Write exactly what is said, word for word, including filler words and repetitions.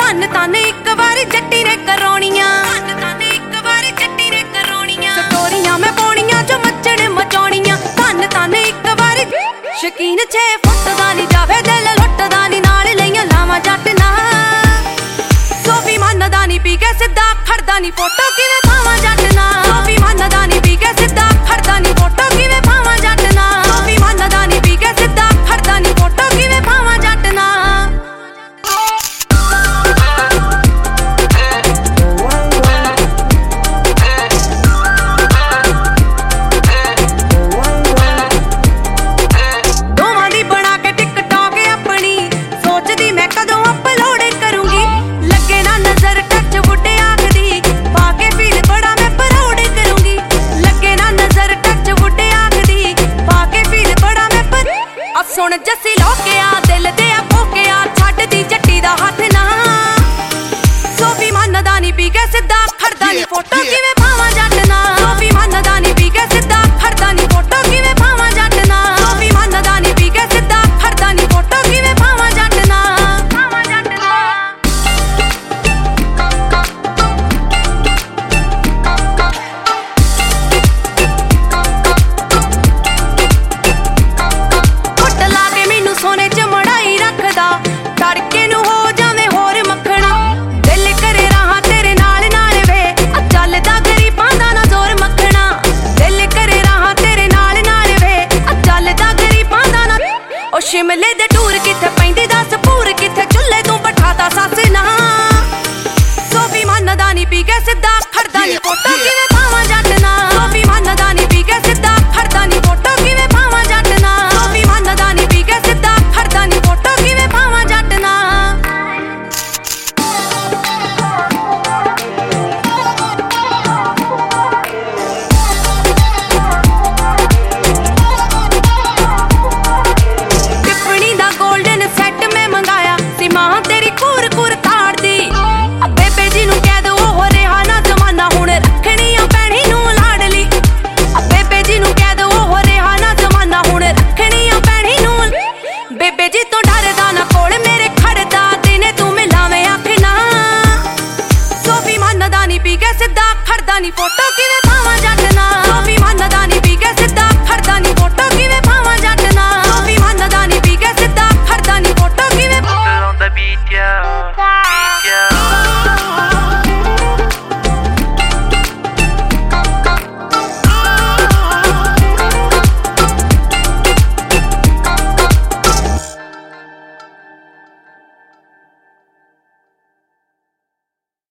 धन धन एक बारी जट्टी ने करौनियां, धन धन एक बारी जट्टी ने करौनियां। स्टोरियां मैं पाउणियां जो मचण मचाउणियां, धन धन एक बारी। शकीन छे फुट दा नी जावे दिल लुटदा नी, नाल लईयां लावां जट ना। सोफी मनदा नी पी के सिद्धा खड़दा नी, फोटो किवें पावां जट ना। सोफी मनदा नी पी के सिद्धा खड़दा नी, फोटो किवें पावां जट ना। सोफी मनदा नी पी के सिद्धा खड़दा नी, फोटो किवें पावां जट ना। दोवां दी बना के टिकटॉक अपनी, सोचदी मैं कदों अपलोड करूंगी। लगे ना नजर टच वुड आखदी, पाके फील बड़ा मैं प्राउड करूंगी। लगे ना नजर टच वुड आखदी, पाके फील बड़ा मैं पर। अब सुन जस्सी लोकिया दिल दे आ पोकिया, छड्ड दी जट्टी दा हथ ना। सोफी मनदा नी पी के सिद्धा खड़दा नी, फोटो किवें पावां जट ना। सोफी मनदा नी पी के सिद्धा खड़दा नी, फोटो किवें पावां जट ना। सोफी मनदा नी पी के सिद्धा खड़दा नी, फोटो किवें पावां जट ना। पावां जट ना। घुट ला के मैनू सोने च मड़ाई रखदा, तड़के नू हो जावे होर मक्खना। दिल करे रहां तेरे नाल नाल वे, आ चलदा गरीबां दा ना जोर मक्खना। दिल करे रहां तेरे नाल नाल वे, आ चलदा गरीबां दा ना। ओ शिमले दे टूर किथे पैंदी दस पूर, किथे चुल्हे तू बैठाता सस ना। सोफी मनदा नी पी के सिद्धा खड़दा नी, फोटो किवें पावां जट ना। सोफी मनदा नी पी के सिद्धा खड़दा नी, फोटो किवें पावां जट ना। सोफी मनदा नी पी के सिद्धा खड़दा नी, फोटो किवें पावां जट ना। टिप्पणी दा गोल्डन सैट मैं मंगाया, सीमा तेरी कूर कूर ताड़ दी। आ बेबे जी नू कह दो हो रेहा ना जमाना, हुण रखनी आ भैणी नू लाडली। आ बेबे जी नू कह दो हो रेहा ना जमाना, हुण रखनी आ भैणी नू। बेबे जी तो डरदा ना कोल मेरे खड़दा, दिने तू मिलावें अख ना। सोफी मनदा नी पी के सिद्धा खड़दा नी, फोटो किवें